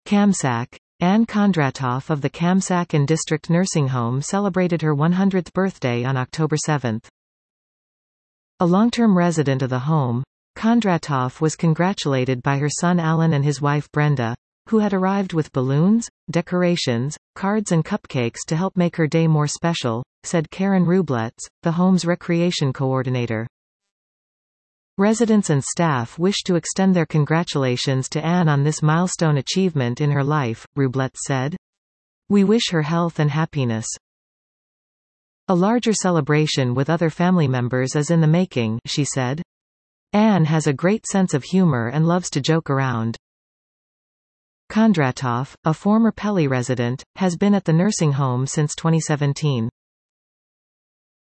Kamsack. Anne Kondratoff of the Kamsack and District Nursing Home celebrated her 100th birthday on October 7. A long-term resident of the home, Kondratoff was congratulated by her son Alan and his wife Brenda, who had arrived with balloons, decorations, cards and cupcakes to help make her day more special, said Karen Rublets, the home's recreation coordinator. Residents and staff wish to extend their congratulations to Anne on this milestone achievement in her life, Rublets said. We wish her health and happiness. A larger celebration with other family members is in the making, she said. Anne has a great sense of humor and loves to joke around. Kondratoff, a former Peli resident, has been at the nursing home since 2017.